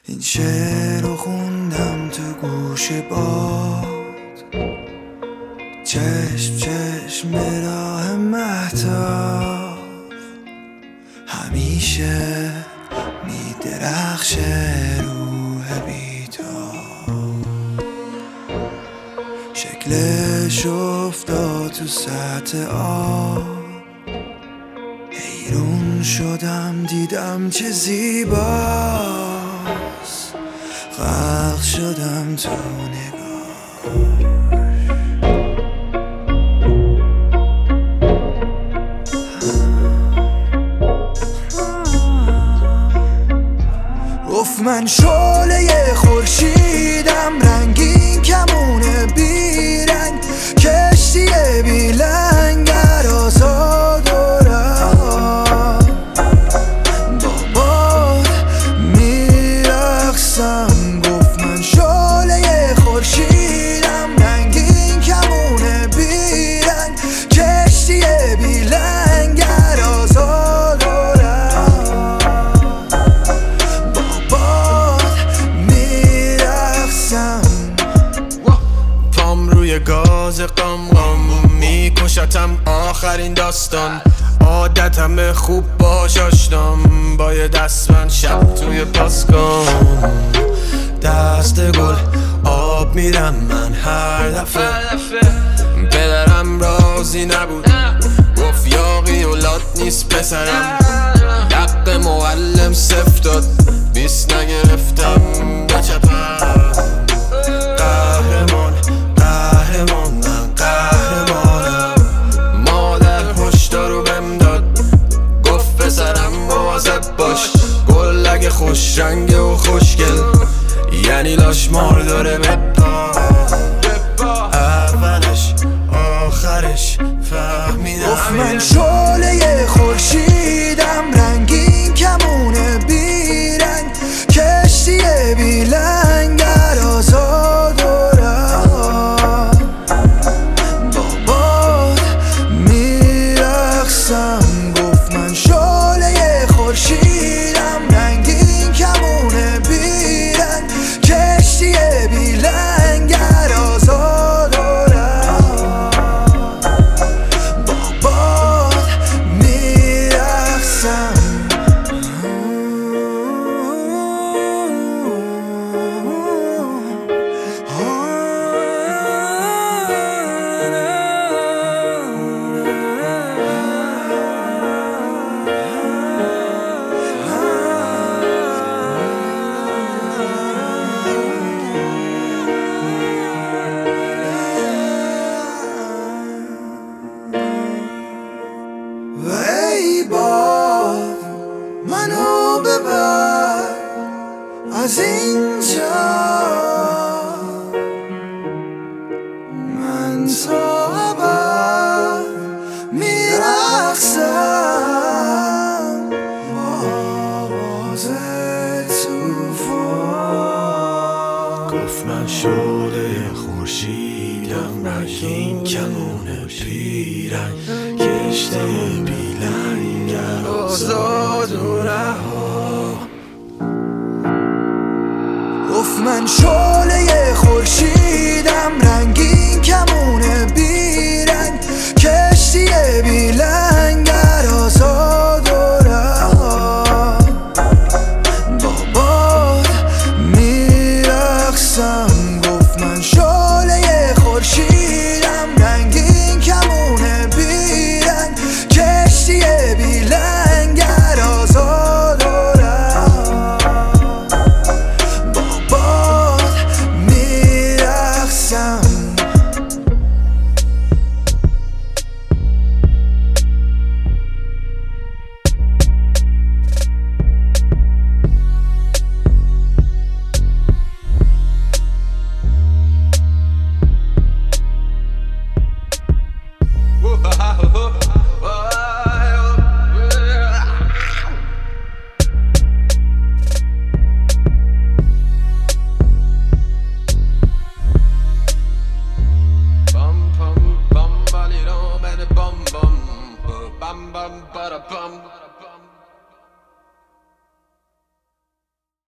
این شعر رو خوندم تو گوش باد، چشم چشم راه مهتاب همیشه میدرخشه روح بیتاب. شکلش افتاد تو سطح آب، حیرون شدم دیدم چه زیباست، غرق شدم تو نگاه. گفت من شعله خورشیدم، رنگین کمونه بیرنگ، کشتی بی لنگر آزاد و رها. با باد میرقصم. گفت من شعله خورشیدم، رنگین کمونه بیرنگ، کشتی بی لنگر آزاد و رها. پام روی گاز قم قم میکشتم آخرین داستان، عادتم خوب باش آشنام، باید اسبن شب توی پاسکام. دست گل آب میرم من هر دفعه، پدرم راضی نبود، گفت یاقی اولاد نیست پسرم، حق معلم صفر داد، 20 نگرفتم بچپم. قهرمان قهرمان من قهرمانم، مادر هشدارو بهم داد، گفت پسرم مواظب باش، گل اگه خوش رنگه و خوشگل یعنی لاش مار داره بپا. اولش آخرش فهمیدم. گفت من شعله خورشیدم، رنگین کمونه بیرنگ، کشتی بی لنگر آزاد و رها. با باد میرقصم. گفت من شعله خورشیدم، رنگین کمونه بیرنگ، کشتی بی لنگر آزاد و رها. با باد میرقصم. و ای باد منو ببر از اینجا، من تا ابد میرقصم با آواز توفان. گفت من شعله خورشیدم، رنگین کمونه پیرنگ، کشتی بی لنگر آزاد و رها. گفت من شعله خورشیدم، رنگین کمونه